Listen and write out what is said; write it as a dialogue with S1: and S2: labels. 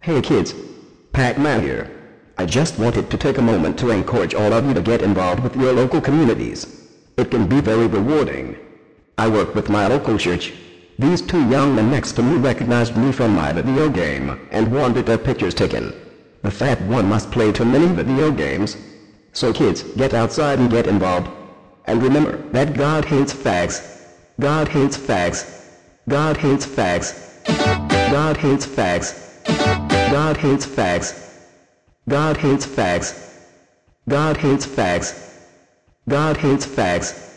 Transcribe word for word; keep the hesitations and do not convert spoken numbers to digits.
S1: Hey kids, Pac-Man here. I just wanted to take a moment to encourage all of you to get involved with your local communities. It can be very rewarding. I work with my local church. These two young men next to me recognized me from my video game and wanted their pictures taken. The fat one must play too many video games. So kids, get outside and get involved. And remember that God hates fags. God hates fags. God hates fags. God hates fags. God hates fags. God hates fags. God hates fags. God hates fags.